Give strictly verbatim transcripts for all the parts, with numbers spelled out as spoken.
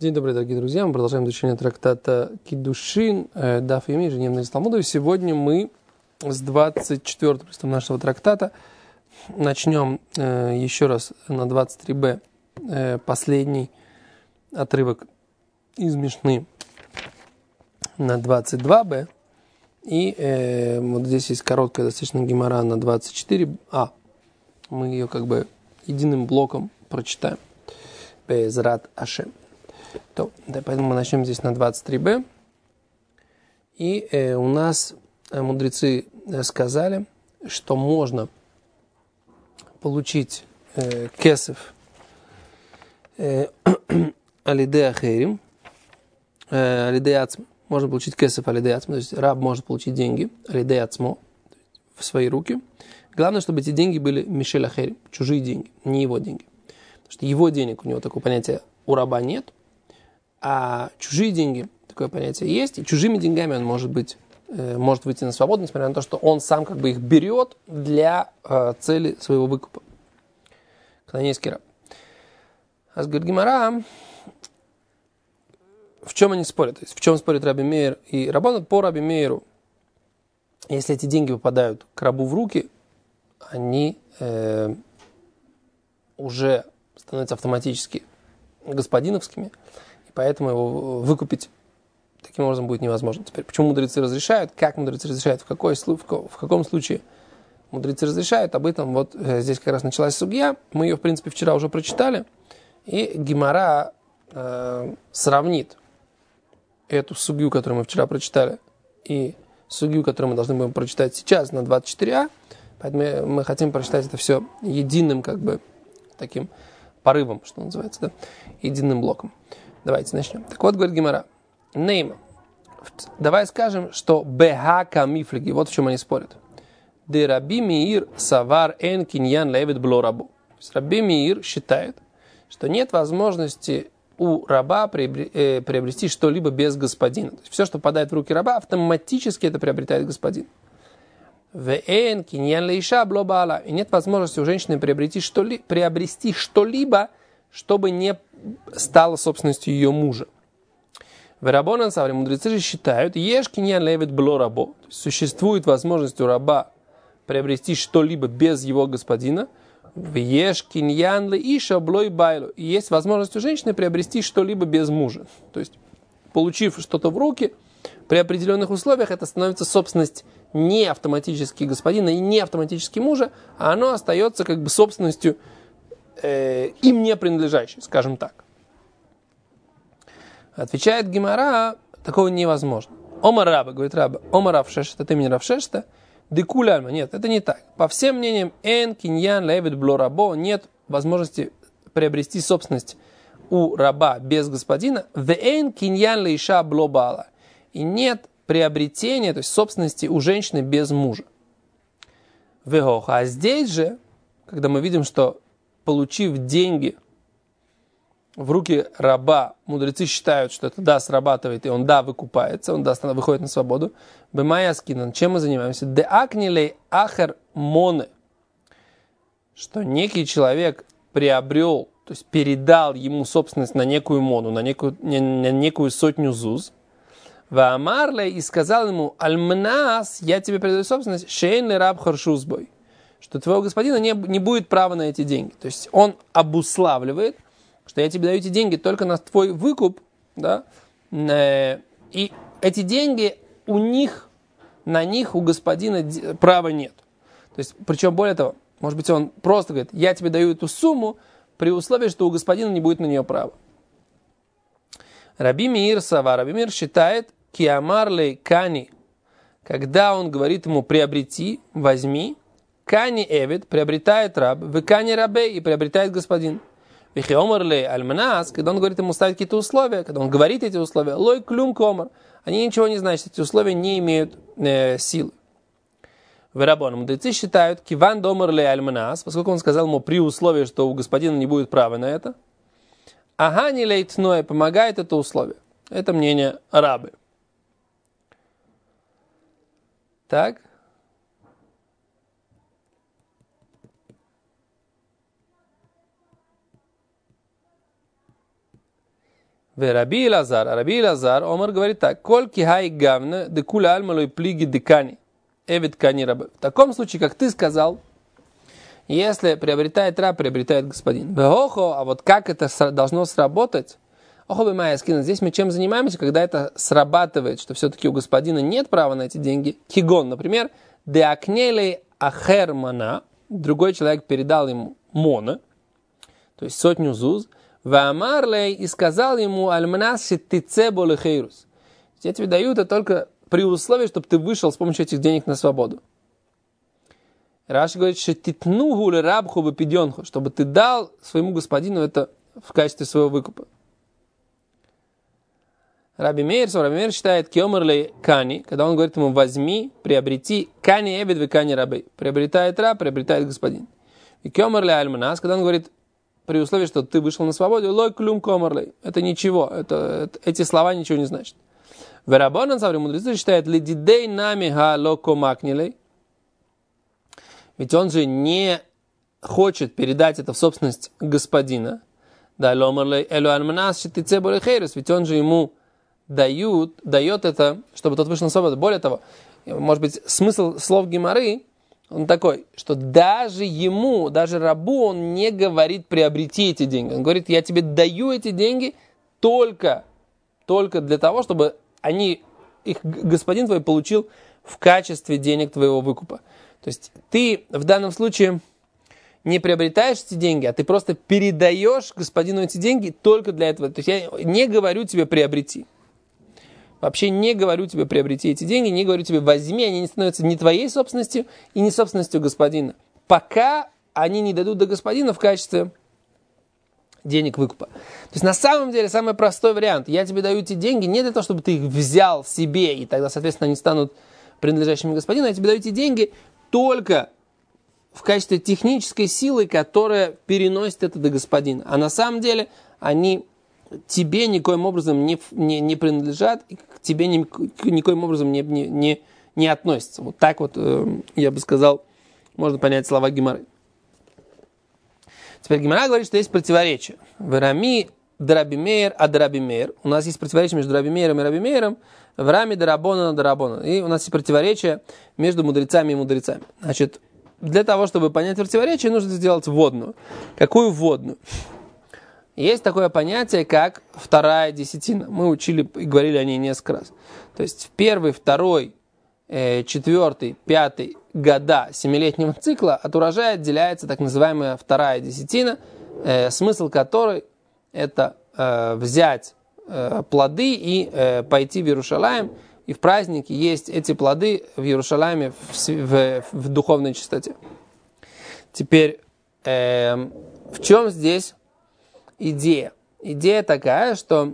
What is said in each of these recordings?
День добрый, дорогие друзья. Мы продолжаем изучение трактата Киддушин, Даф Йоми, ежедневный лист Талмуда. И сегодня мы с двадцать четвёртого листа нашего трактата начнем э, еще раз на двадцать три бэ э, последний отрывок из Мишны на двадцать два бэ. И э, вот здесь есть короткая достаточно гемара на двадцать четыре а. Мы ее как бы единым блоком прочитаем. Безрат Ашем. То, да, поэтому мы начнем здесь на двадцать три бэ. И э, у нас э, мудрецы э, сказали, что можно получить э, кесев э, алидея хейрим, э, алидея ацмо. Можно получить кесев алидея ацмо, то есть раб может получить деньги алидея ацмо в свои руки. Главное, чтобы эти деньги были мишель хейрим, чужие деньги, не его деньги. Потому что его денег, у него такого понятия у раба нет. А чужие деньги, такое понятие есть, и чужими деньгами он может быть, э, может выйти на свободу, несмотря на то, что он сам как бы их берет для э, цели своего выкупа. Канонейский раб. А с говорит гемара, в чем они спорят? То есть в чем спорят Раби Меир и Раббан? По Раби Меиру, если эти деньги попадают к рабу в руки, они э, уже становятся автоматически господиновскими, поэтому его выкупить таким образом будет невозможно. Теперь, почему мудрецы разрешают, как мудрецы разрешают, в, какой, в каком случае мудрецы разрешают, об этом вот здесь как раз началась сугья. Мы ее, в принципе, вчера уже прочитали, и гемара э, сравнит эту сугью, которую мы вчера прочитали, и сугью, которую мы должны будем прочитать сейчас на двадцать четыре а, поэтому мы хотим прочитать это все единым, как бы, таким порывом, что называется, да, единым блоком. Давайте начнем. Так вот, говорит гемара, нейма. Давай скажем, что беха мифлиги. Вот в чем они спорят. Де Раби Меир савар эн киньян левит бло рабу. Раби Меир считает, что нет возможности у раба приобрести что-либо без господина. То есть все, что попадает в руки раба, автоматически это приобретает господин. Вэн киньян лейша бло баала. И нет возможности у женщины приобрести что-либо, приобрести что-либо, чтобы не стало собственностью ее мужа. В Рабонан Савре мудрецы же считают, еш киньян левит бло рабо. Существует возможность у раба приобрести что-либо без его господина. В еш киньян ле иша блой байло. И есть возможность у женщины приобрести что-либо без мужа. То есть, получив что-то в руки, при определенных условиях это становится собственность не автоматически господина и не автоматически мужа, а оно остается как бы собственностью э, им не принадлежащей, скажем так. Отвечает гемара, такого невозможно. Омар раба, говорит раба, омар равшешта, ты мне равшешта, декуляльма. Нет, это не так. По всем мнениям, эн киньян левит бло рабо, нет возможности приобрести собственность у раба без господина, в эн киньян лейша бло баала. И нет приобретения, то есть собственности у женщины без мужа. Вехоха. А здесь же, когда мы видим, что получив деньги в руки раба, мудрецы считают, что это да, срабатывает, и он да, выкупается, он да, выходит на свободу. Бемая скинан. Чем мы занимаемся? Де акнилей ахер моне. Что некий человек приобрел, то есть передал ему собственность на некую мону, на некую, на некую сотню зуз. Ваамарле и сказал ему, альмнас, я тебе передаю собственность, шейн ли раб харшузбой. Что твоего господина не, не будет права на эти деньги. То есть он обуславливает, что я тебе даю эти деньги только на твой выкуп, да, и эти деньги у них, на них у господина права нет. То есть, причем более того, может быть, он просто говорит, я тебе даю эту сумму при условии, что у господина не будет на нее права. Раби Меир Сава, Раби Меир считает, киамарлей кани, когда он говорит ему приобрети, возьми, кани эвид, приобретает раб, в кани рабе и приобретает господин. Вихиомарлей альманас, когда он говорит ему ставить какие-то условия, когда он говорит эти условия, лой клюм комар, они ничего не значат, эти условия не имеют э, силы. В Рабоне мудрецы считают, киван домарлей альманас, поскольку он сказал ему при условии, что у господина не будет права на это, агани лейтное помогает это условие. Это мнение рабы. Так. Раби Лазар, Раби Лазар, Омар говорит так: «Коль кихай гавна, декуля альмалой плиги декани, эвид кани рабы». В таком случае, как ты сказал, если приобретает раб, приобретает господин. Бехохо, а вот как это должно сработать? Охо бы моя скина. Здесь мы чем занимаемся, когда это срабатывает, что все-таки у господина нет права на эти деньги. Кигон, например, деакнелей ахермана, другой человек передал ему мона, то есть сотню зуз, ваамарлей, и сказал ему альманас шиттицебо лехейрус. Я тебе даю это только при условии, чтобы ты вышел с помощью этих денег на свободу. Раши говорит, шиттитнугу лерабху бепидьонху, чтобы ты дал своему господину это в качестве своего выкупа. Раби Мейр, Раби Мейр считает киомерлей кани, когда он говорит ему возьми, приобрети, кани эбед ве кани рабей. Приобретает раб, приобретает господин. И киомерлей альманас, когда он говорит при условии, что ты вышел на свободу, лой клюм комерлей. Это ничего, это, это, эти слова ничего не значат. Верабонан, саври мудрецы, считает лидидей нами ха локо макнилей. Ведь он же не хочет передать это в собственность господина. Да, ломерлей элу альманас шитицебо лехейрус. Ведь он же ему дают, дает это, чтобы тот вышел на свободу. Более того, может быть, смысл слов Гемары, он такой, что даже ему, даже рабу он не говорит приобрети эти деньги. Он говорит, я тебе даю эти деньги только, только для того, чтобы они, их господин твой получил в качестве денег твоего выкупа. То есть ты в данном случае не приобретаешь эти деньги, а ты просто передаешь господину эти деньги только для этого. То есть я не говорю тебе приобрети. Вообще не говорю тебе приобрети эти деньги, не говорю тебе возьми, они не становятся ни твоей собственностью и не собственностью господина. Пока они не дадут до господина в качестве денег выкупа. То есть на самом деле самый простой вариант. Я тебе даю эти деньги не для того, чтобы ты их взял себе, и тогда, соответственно, они станут принадлежащими господину. Я тебе даю эти деньги только в качестве технической силы, которая переносит это до господина. А на самом деле они тебе никоим образом не, не, не принадлежат, и к тебе ни, никоим образом не, не, не, не относятся. Вот так вот, э, я бы сказал, можно понять слова Гемары. Теперь Гемара говорит, что есть противоречие. Верами Раби Мейр, а Раби Мейр. У нас есть противоречие между Раби Мейром и Раби Мейром. В раме Дарабона на Дарабона. И у нас есть противоречие между мудрецами и мудрецами. Значит, для того, чтобы понять противоречие, нужно сделать вводную. Какую вводную? Есть такое понятие, как вторая десятина. Мы учили и говорили о ней несколько раз. То есть в первый, второй, э, четвертый, пятый года семилетнего цикла от урожая отделяется так называемая вторая десятина, э, смысл которой это э, взять э, плоды и э, пойти в Иерушалаим, и в празднике есть эти плоды в Иерушалайме в, в, в духовной чистоте. Теперь, э, в чем здесь идея? Идея такая, что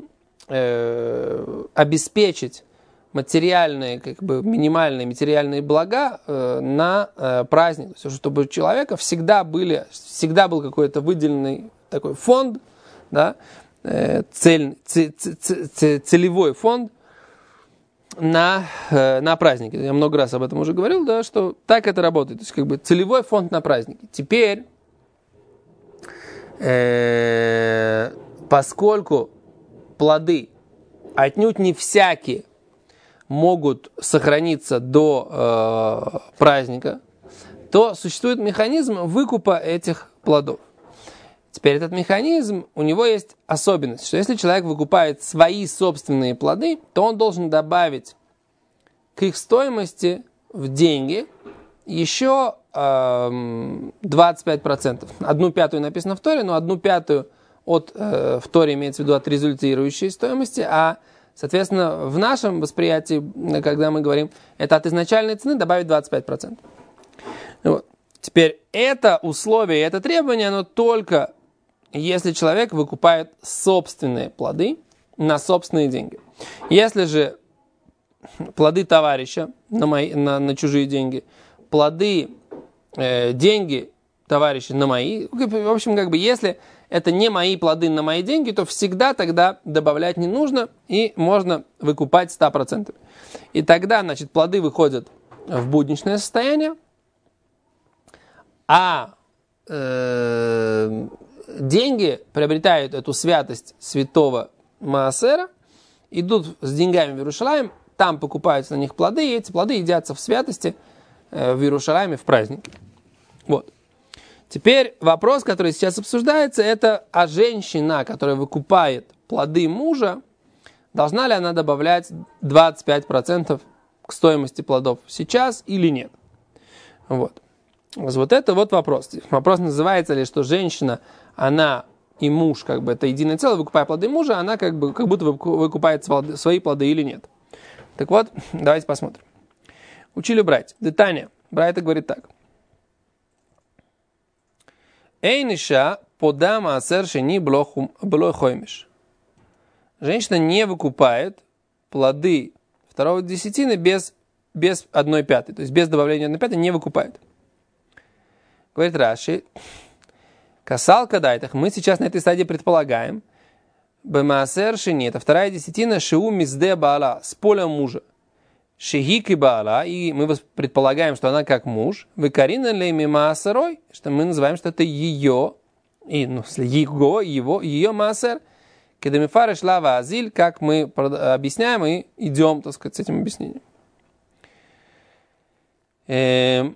э, обеспечить материальные, как бы минимальные материальные блага э, на э, праздник, то есть, чтобы у человека всегда были, всегда был какой-то выделенный такой фонд, да, э, цель, ц, ц, ц, целевой фонд на, э, на праздники. Я много раз об этом уже говорил, да, что так это работает. То есть как бы целевой фонд на праздники. Теперь, э, поскольку плоды отнюдь не всякие могут сохраниться до э, праздника, то существует механизм выкупа этих плодов. Теперь этот механизм, у него есть особенность, что если человек выкупает свои собственные плоды, то он должен добавить к их стоимости в деньги еще э, двадцать пять процентов. Одну пятую написано в Торе, но одну пятую от э, в Торе имеется в виду от результирующей стоимости, а соответственно, в нашем восприятии, когда мы говорим, это от изначальной цены добавить двадцать пять процентов. Вот. Теперь это условие, это требование, оно только если человек выкупает собственные плоды на собственные деньги. Если же плоды товарища на, мои, на, на чужие деньги, плоды, э, деньги товарища на мои, в общем, как бы, если это не мои плоды на мои деньги, то всегда тогда добавлять не нужно, и можно выкупать сто процентов. И тогда, значит, плоды выходят в будничное состояние, а э, деньги приобретают эту святость святого маасера, идут с деньгами в Иерушалаим, там покупаются на них плоды, и эти плоды едятся в святости э, в Иерушалайме в празднике. Вот. Теперь вопрос, который сейчас обсуждается, это а женщина, которая выкупает плоды мужа, должна ли она добавлять двадцать пять процентов к стоимости плодов сейчас или нет? Вот. Вот это вот вопрос. Вопрос называется ли, что женщина, она и муж, как бы это единое целое, выкупая плоды мужа, она как бы как будто выкупает свои плоды или нет. Так вот, давайте посмотрим. Учили брать. Детание. Брайта говорит так. Эйниша подама асершини блохоймиш. Женщина не выкупает плоды второго десятины без, без одной пятой, то есть без добавления одной пятой не выкупает. Говорит Раши, касалка дайтах, мы сейчас на этой стадии предполагаем, бемаасершини, это вторая десятина, шиу мизде баала, с поля мужа. Шехики баала, и мы предполагаем, что она как муж, выкарина лейми маасерой, что мы называем, что это ее, и, ну, его, его, ее маасер, кедамифары шлава азиль, как мы объясняем и идем, так сказать, с этим объяснением. Эм...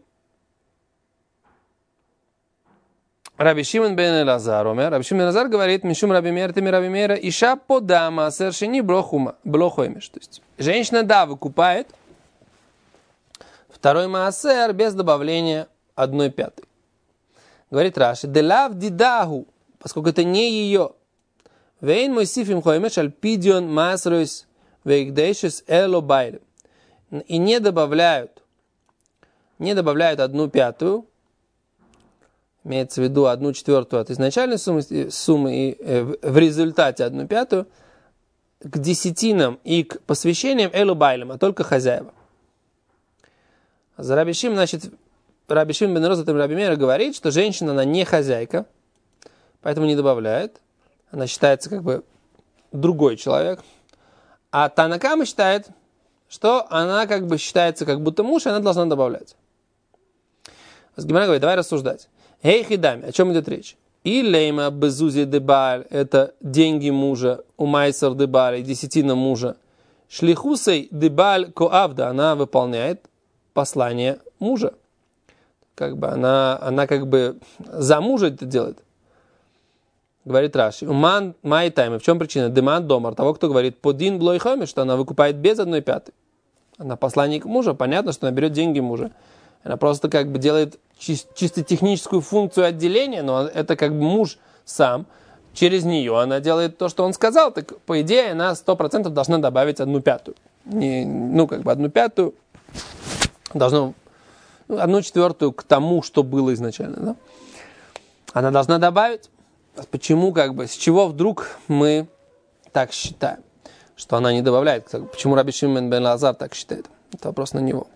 Раби Шимон бен Элазар, омер, Раби Шимон бен Элазар говорит, мишум Раби Мейр, теми Раби Мейра, иша подама асершини блохоймиш. То есть, женщина, да, выкупает второй маасер без добавления одной пятой. Говорит Раши, делав дидаху, поскольку это не ее. Вейн мой сифим хоймеш альпидион маасройс вейгдейшис эло байлем. И не добавляют, не добавляют одну пятую, имеется в виду одну четвертую от изначальной суммы, суммы и э, в результате одну пятую, к десятинам и к посвящениям элу байлем, а только хозяева. За Раби Шимон, значит, Раби Шимон бен Элазар Раби Мейра говорит, что женщина, она не хозяйка, поэтому не добавляет. Она считается как бы другой человек. А Тана Кама считает, что она как бы считается как будто муж, и она должна добавлять. Гемара говорит, давай рассуждать. Эй, хидами, о чем идет речь? И лейма безузи дебаль, это деньги мужа, у майсер дебаль, десятина мужа. Шлихусей дебаль коавда, она выполняет послание мужа. Как бы она, она как бы за мужа это делает. Говорит Раши, уман май тайм, в чем причина? Деман домар, того, кто говорит, подин блойхоми, что она выкупает без одной пятой. Она посланник мужа, понятно, что она берет деньги мужа. Она просто как бы делает чис- чисто техническую функцию отделения, но это как бы муж сам. Через нее она делает то, что он сказал. Так, по идее, она сто процентов должна добавить одну пятую. Не, ну, как бы одну пятую. Должно, ну, одну четвертую к тому, что было изначально. Да? Она должна добавить. Почему, как бы, с чего вдруг мы так считаем, что она не добавляет? Почему Раби Шимон бен Элазар так считает? Это вопрос на него.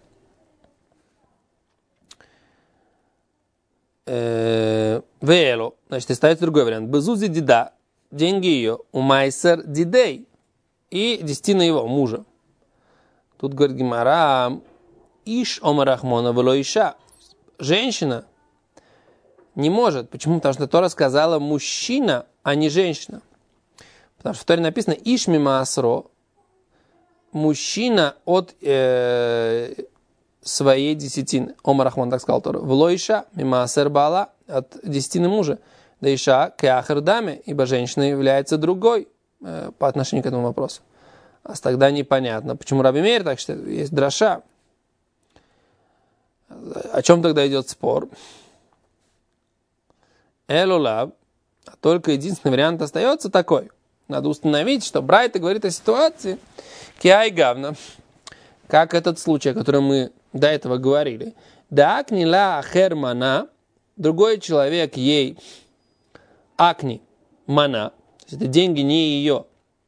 Веэло, значит, остается другой вариант. Безузи дида, деньги ее, у майсер дидей, и десятина его, мужа. Тут говорит Гемара, иш омарахмона вело иша. Женщина не может. Почему? Потому что Тора сказала мужчина, а не женщина. Потому что в Торе написано иш мима асро, мужчина от э, своей десятины. Омар Рахман так сказал Тора. Вло иша мима асер бала, от десятины мужа. Да иша кеахер даме, ибо женщина является другой э, по отношению к этому вопросу. А тогда непонятно, почему Раби Мейр так считает. Есть драша. О чем тогда идет спор? Элулаб, а только единственный вариант остается такой. Надо установить, что Брайта говорит о ситуации киай гавна, как этот случай, о котором мы до этого говорили. Да акни ла ахер мана, другой человек ей акни мана, то есть это деньги не ее,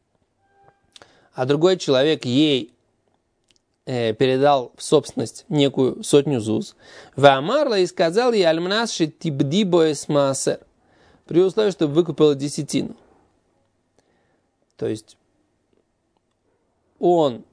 а другой человек ей э, передал в собственность некую сотню зуз. Ваамарла и сказал ей альмнас шитибди боэс маасер, при условии, что выкупила десятину. То есть он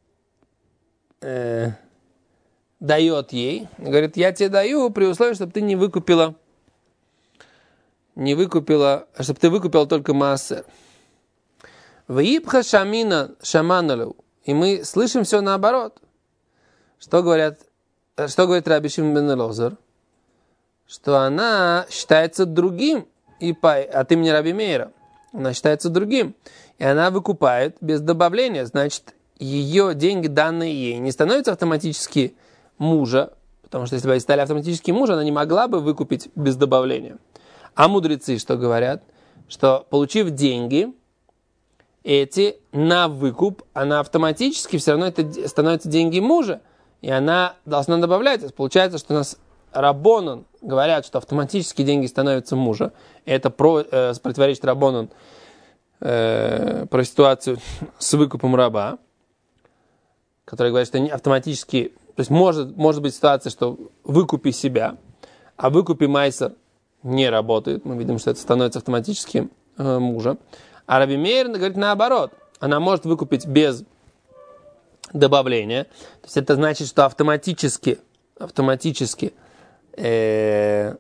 э, дает ей, говорит, я тебе даю при условии, чтобы ты не выкупила, не выкупила, чтобы ты выкупила только маасер. Ваипха шамина шаманалу. И мы слышим все наоборот. Что говорят, что говорит Раби Шимон бен Элозер? Что она считается другим и по, от имени Раби Мейра. Она считается другим. И она выкупает без добавления. Значит, ее деньги, данные ей, не становятся автоматически мужа. Потому что если бы они стали автоматически мужа, она не могла бы выкупить без добавления. А мудрецы что говорят? Что получив деньги, эти на выкуп, она автоматически все равно это становятся деньги мужа. И она должна добавлять. Получается, что у нас Рабонан говорят, что автоматически деньги становятся мужа. И это про, э, противоречит Рабонан э, про ситуацию с выкупом раба, который говорит, что автоматически, то есть может, может быть ситуация, что выкупи себя, а выкупи майсер не работает. Мы видим, что это становится автоматически э, мужа. А Раби Мейр говорит наоборот. Она может выкупить без добавления. То есть это значит, что автоматически, автоматически э,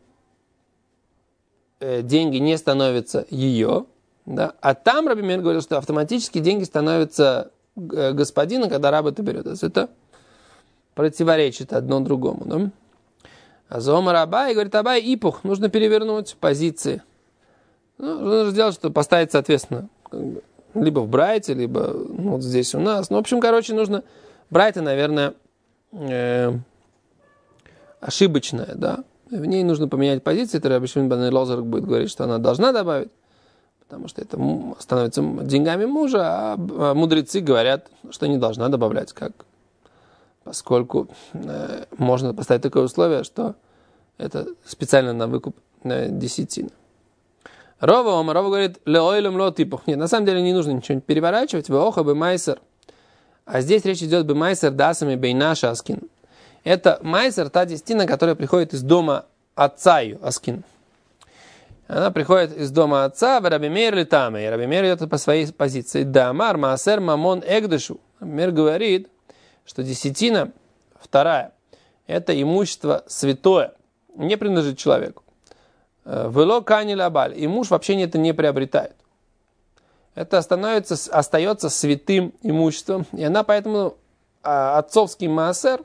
э, деньги не становятся ее. Да? А там Раби Мейр говорил, что автоматически деньги становятся э, господина, когда раб это берет. То есть это противоречит одно другому. Да? А Зома Абай говорит, Абай ипух, нужно перевернуть позиции. Ну, нужно сделать, что поставить, соответственно, как бы, либо в Брайте, либо ну, вот здесь у нас. Ну, в общем, короче, нужно... Брайта, наверное, э, ошибочная, да. В ней нужно поменять позиции. Это Раби Шимон бен Элозер будет говорить, что она должна добавить, потому что это становится деньгами мужа, а мудрецы говорят, что не должна добавлять, как, поскольку э, можно поставить такое условие, что это специально на выкуп э, десятины. Рова, Рова говорит, леойлем ло типух. Нет, на самом деле не нужно ничего переворачивать. Веоха бы майсер. А здесь речь идет бы майсер дасами бейнаша аскин. Это майсер, та десятина, которая приходит из дома отца ее, аскин. Она приходит из дома отца, в Раби Мейр летаме. И Раби Мейр идет по своей позиции. Дамар маасер мамон эгдышу. Раби Мейр говорит, что десятина, вторая, это имущество святое, не принадлежит человеку. Вело кани лабаль. И муж вообще это не приобретает. Это становится, остается святым имуществом. И она поэтому а, отцовский маасер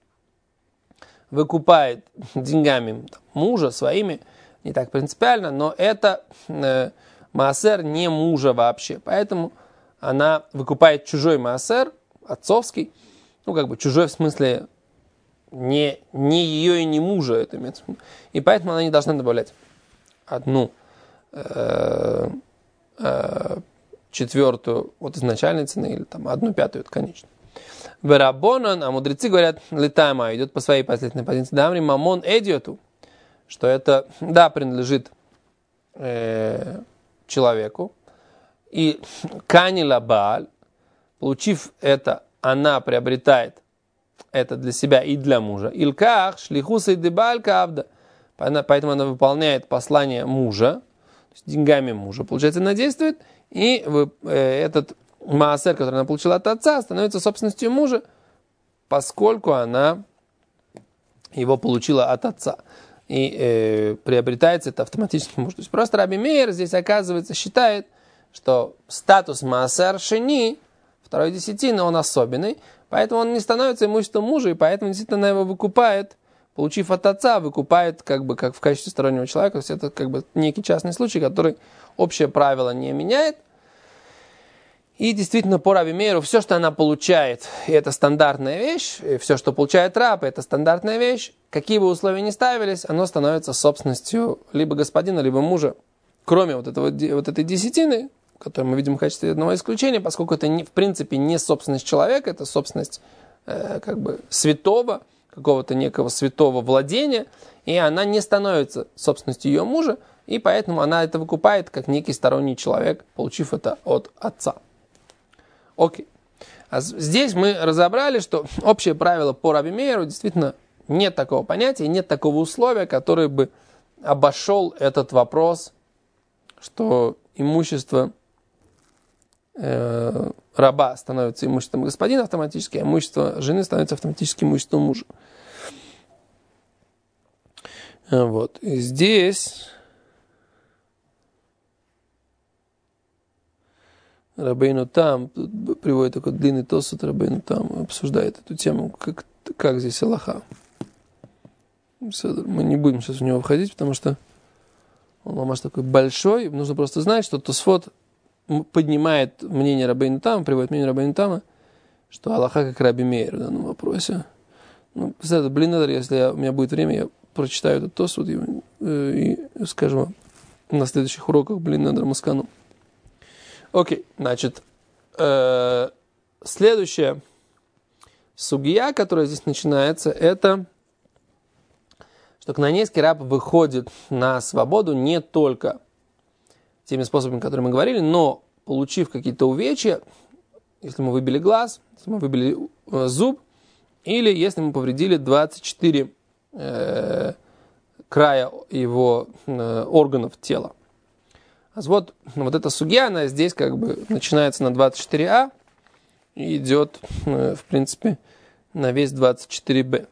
выкупает деньгами там, мужа своими, не так принципиально, но это э, маасер не мужа вообще. Поэтому она выкупает чужой маасер, отцовский, ну как бы чужой в смысле не, не ее и не мужа. Это имеется в виду. И поэтому она не должна добавлять одну э, э, четвертую от изначальной цены или там одну пятую от конечной. Верабонан, а мудрецы говорят, летама идет по своей последней позиции. Дамри мамон эдиоту, что это, да, принадлежит э, человеку. И кани лабаль, получив это, она приобретает это для себя и для мужа. Илках шлихуса и дебаль кавда. Поэтому она выполняет послание мужа, то есть деньгами мужа. Получается, она действует, и этот маасер, который она получила от отца, становится собственностью мужа, поскольку она его получила от отца. И э, приобретается это автоматически муж. То есть просто Раби Мейр здесь, оказывается, считает, что статус маасер шени, второй десятины, он особенный, поэтому он не становится имуществом мужа, и поэтому действительно она его выкупает, получив от отца, выкупает как бы как в качестве стороннего человека. То есть это как бы некий частный случай, который общее правило не меняет. И действительно по Раби Мейру все, что она получает, это стандартная вещь, и все, что получает раб, это стандартная вещь. Какие бы условия ни ставились, оно становится собственностью либо господина, либо мужа. Кроме вот, этого, вот этой десятины, которую мы видим в качестве одного исключения, поскольку это не, в принципе не собственность человека, это собственность э, как бы святого, какого-то некого святого владения, и она не становится собственностью ее мужа, и поэтому она это выкупает как некий сторонний человек, получив это от отца. Окей. А здесь мы разобрали, что общее правило по Раби Мейру действительно нет такого понятия, нет такого условия, которое бы обошел этот вопрос, что имущество э, раба становится имуществом господина автоматически, а имущество жены становится автоматически имуществом мужа. Вот. И здесь Рабейну Там, тут приводит такой длинный тосут, Рабейну Там обсуждает эту тему, как, как здесь Аллаха. Мы не будем сейчас в него входить, потому что он мамаш такой большой, нужно просто знать, что Тосфот поднимает мнение Рабейну Тама, приводит мнение Рабейну Тама, что Аллаха как Раби Меир в данном вопросе. Ну, блин, если я, у меня будет время, я прочитаю этот тосут и, и, и скажу вам на следующих уроках, блин, надо маскану. Окей, значит, э, следующая сугия, которая здесь начинается, это что кнаанейский раб выходит на свободу не только теми способами, которые мы говорили, но получив какие-то увечья, если мы выбили глаз, если мы выбили э, зуб, или если мы повредили двадцать четыре э, края его э, органов тела. А вот, вот эта сугья, она здесь как бы начинается на двадцать четыре а и идет, э, в принципе, на весь двадцать четыре бэ.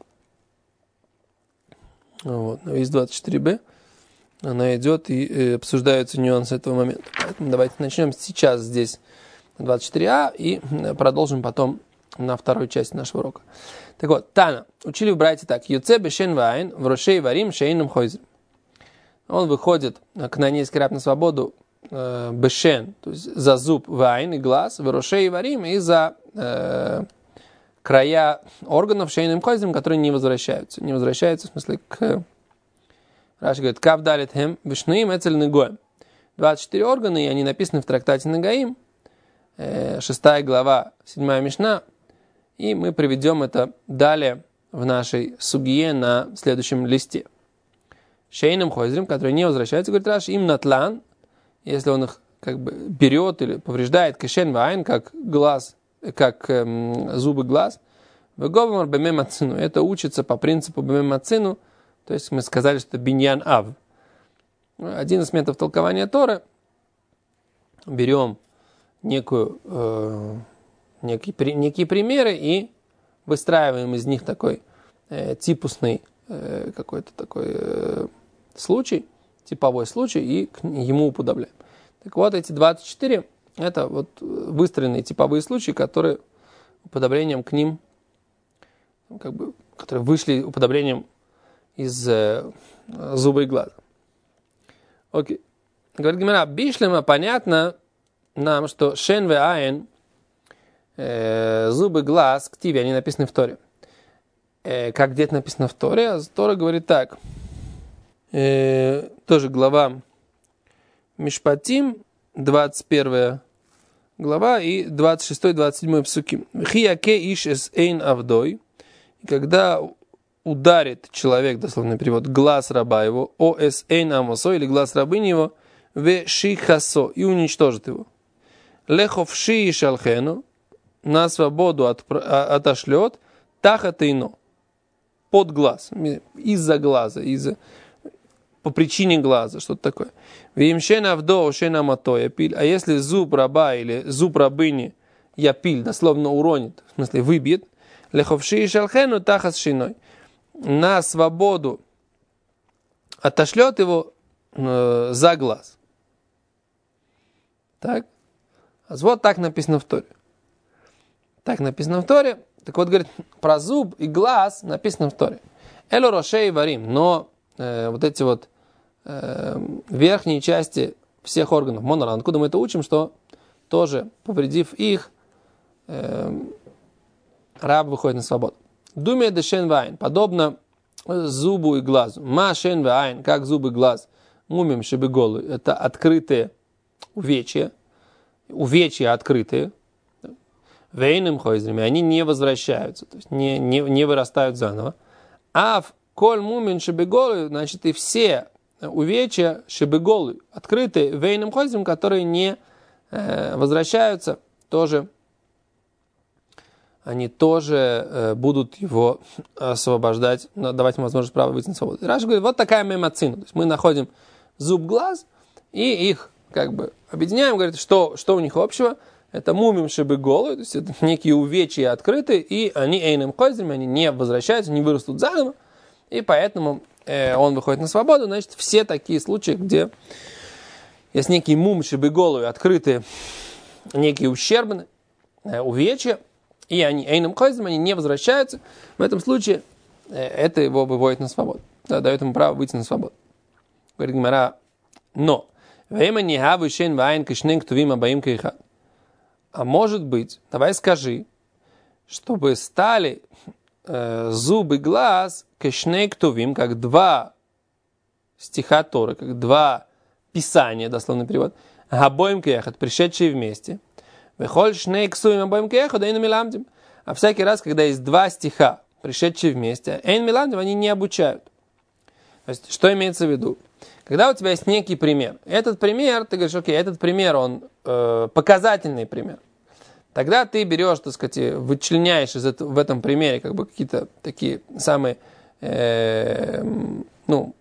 Вот, на весь двадцать четыре бэ она идет и э, обсуждаются нюансы этого момента. Поэтому давайте начнем сейчас здесь на двадцать четыре а и продолжим потом на второй части нашего урока. Так вот, Тана. Учили в братья так. Юце бешен вайн, в рошей варим шейным хойзрим. Он выходит, кнаанейский раб, на свободу э, бешен, то есть за зуб вайн и глаз, в рошей варим и за э, края органов шейным хойзрим, которые не возвращаются. Не возвращаются, в смысле, к... Раши говорит, кав далит хем, вишнуим эцель негоем. двадцать четыре органа, и они написаны в трактате Негаим, э, шестая глава, седьмая мишна, и мы приведем это далее в нашей сугие на следующем листе. Шейным хойзрим, которые не возвращаются, говорит Раши, им натлан, если он их как бы берет или повреждает, кешен вайн, как глаз, как эм, зубы глаз, вегобамар бемем ацину. Это учится по принципу бемем ацину, то есть мы сказали, что это биньян ав. Один из методов толкования Торы. Берем некую, э, некие, некие примеры и выстраиваем из них такой э, типусный э, какой-то такой э, случай, типовой случай, и к ему уподобляем. Так вот, эти двадцать четыре это вот выстроенные типовые случаи, которые уподоблением к ним, как бы, которые вышли уподоблением из э, зуба и глаза. Окей. Говорит Гемара, бишлема, понятно нам, что шен ве айн, э, зубы, глаз, ктиви, они написаны в Торе. Э, как где-то написано в Торе? А Тора говорит так. Э, тоже глава Мишпатим, двадцать первая глава и двадцать шестой двадцать седьмой псуки. Хияке иш эс эйн авдой. И когда ударит человек, дословный перевод, глаз раба его, о эс эйн амосо, или глаз рабыни его, ве шихасо, и уничтожит его. Лехов ши шалхену, на свободу от, отошлет, тахатейно, под глаз, из-за глаза, из-за, по причине глаза, что-то такое. Вимшена авдо ошена мато япиль, а если зуб раба или зуб рабыни япиль, дословно уронит, в смысле выбьет, лехов ши шалхену, тахас шиной, на свободу отошлет его э, за глаз. Так? А вот так написано в Торе. Так написано в Торе. Так вот, говорит, про зуб и глаз написано в Торе. Эло рошей варим. Но э, вот эти вот э, верхние части всех органов монора, откуда мы это учим, что тоже, повредив их, э, раб выходит на свободу. Думе де шен вайн, подобно зубу и глазу. Ма шен вайн, как зубы и глаз. Мумим шебеголы, это открытые увечья. Увечья открытые. Вейным хойзрами, они не возвращаются, то есть не, не, не вырастают заново. А в коль мумин шебеголы, значит, и все увечья шебеголы, открытые вейным хойзрами, которые не э, возвращаются, тоже они тоже э, будут его освобождать, давать ему возможность права выйти на свободу. Раши говорит, вот такая мемоцина. То есть мы находим зуб, глаз и их как бы объединяем, говорит, что, что у них общего. Это мумим шибы голы, то есть это некие увечья открытые, и они эйным хойзрим, они не возвращаются, не вырастут заново, и поэтому э, он выходит на свободу. Значит, все такие случаи, где есть некие мум шибы голы открытые некие ущербные увечья, и они, эйном койзем, они не возвращаются. В этом случае это его выводит на свободу, да, дает ему право выйти на свободу. Говорит Гемара, но а может быть, давай скажи, чтобы стали э, зубы глаз кешней ктувим, как два стиха Торы, как два писания, дословный перевод, габоим кехат, пришедшие вместе. Вехоль шней ксувим абоим кехат, эйн миламдим. А всякий раз, когда есть два стиха, пришедшие вместе, эйн миламдим, они не обучают. То есть, что имеется в виду? Когда у тебя есть некий пример, этот пример, ты говоришь, окей, этот пример, он э, показательный пример. Тогда ты берешь, так сказать, вычленяешь из этого, в этом примере как бы какие-то такие самые, э, ну,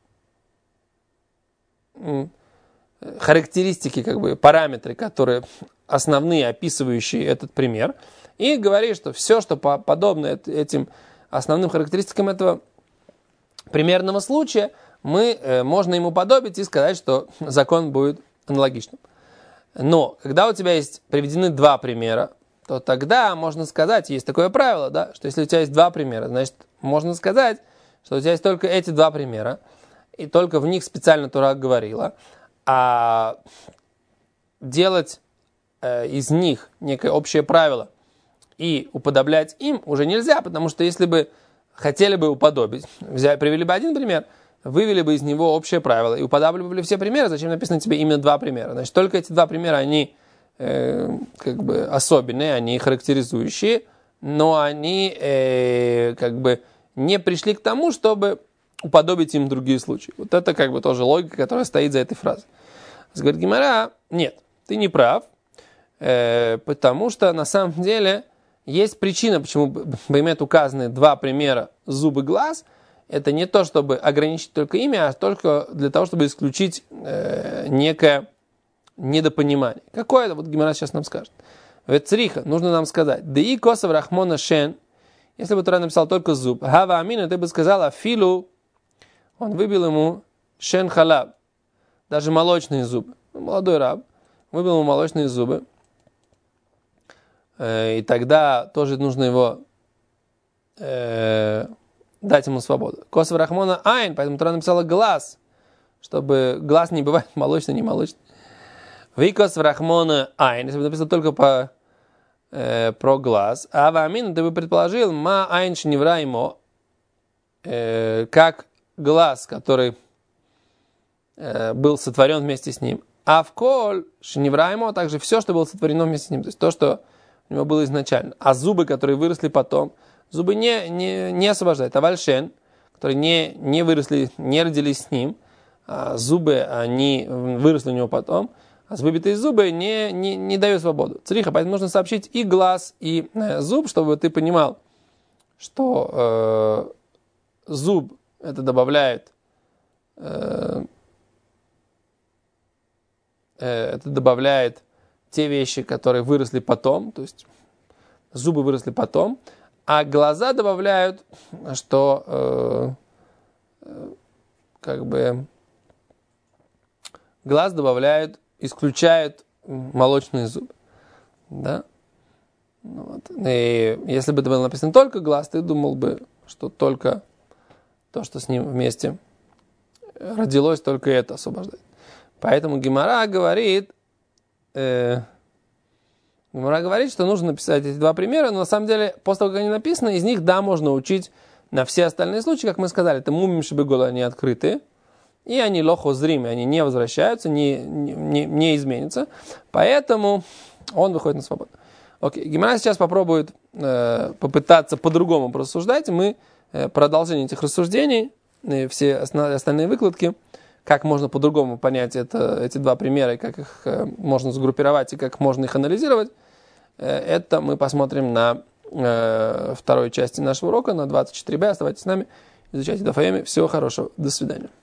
характеристики, как бы параметры, которые основные, описывающие этот пример, и говоришь, что все, что подобно этим основным характеристикам этого примерного случая, мы, э, можно ему подобить и сказать, что закон будет аналогичным. Но, когда у тебя есть приведены два примера, то тогда можно сказать, есть такое правило, да, что если у тебя есть два примера, значит, можно сказать, что у тебя есть только эти два примера, и только в них специально Тора говорила, а делать э, из них некое общее правило и уподоблять им уже нельзя, потому что если бы хотели бы уподобить, взяли, привели бы один пример, вывели бы из него общее правило и уподобляли все примеры, зачем написано тебе именно два примера? Значит, только эти два примера, они э, как бы особенные, они характеризующие, но они э, как бы не пришли к тому, чтобы уподобить им другие случаи. Вот это как бы тоже логика, которая стоит за этой фразой. Говорит Гемара, нет, ты не прав, э, потому что на самом деле есть причина, почему баймет указаны два примера зубы глаз. Это не то, чтобы ограничить только ими, а только для того, чтобы исключить э, некое недопонимание. Какое это? Вот Гемара сейчас нам скажет. В цриха нужно нам сказать. Да и косов рахмона шен. Если бы Тора написал только зуб. Хава амина, ты бы сказала филу. Он выбил ему шен халаб. Даже молочные зубы. Молодой раб. Выбил ему молочные зубы. Э, и тогда тоже нужно его... Э, дать ему свободу. Косов рахмона айн, поэтому Тора написала глаз, чтобы глаз не бывает молочный, не молочный. Викос рахмона айн, если бы написано только по, э, про глаз. А вамин, ты бы предположил, ма айн шиневраимо, э, как глаз, который э, был сотворен вместе с ним. А в коль шиневраимо, также все, что было сотворено вместе с ним, то есть то, что у него было изначально. А зубы, которые выросли потом, зубы не, не, не освобождают. А вальшен, которые не, не выросли, не родились с ним, а зубы, они выросли у него потом, а выбитые зубы не, не, не дают свободу. Цриха, поэтому нужно сообщить и глаз, и э, зуб, чтобы ты понимал, что э, зуб это добавляет, э, э, это добавляет те вещи, которые выросли потом, то есть зубы выросли потом, а глаза добавляют, что э, э, как бы глаз добавляют, исключают молочные зубы. Да? Вот. И если бы это было написано только глаз, ты думал бы, что только то, что с ним вместе родилось, только это освобождает. Поэтому Гемара говорит, э, Гемара говорит, что нужно написать эти два примера, но на самом деле, после того, как они написаны, из них, да, можно учить на все остальные случаи, как мы сказали, это мумим шебегола, они открыты, и они лохо зримы, они не возвращаются, не, не, не изменятся, поэтому он выходит на свободу. Окей, Гемара сейчас попробует э, попытаться по-другому прорассуждать, и мы э, продолжение этих рассуждений, э, все основ, остальные выкладки, как можно по-другому понять это, эти два примера, и как их э, можно сгруппировать, и как можно их анализировать, э, это мы посмотрим на э, второй части нашего урока, на двадцать четыре бэ. Оставайтесь с нами, изучайте Даф Йоми. Всего хорошего. До свидания.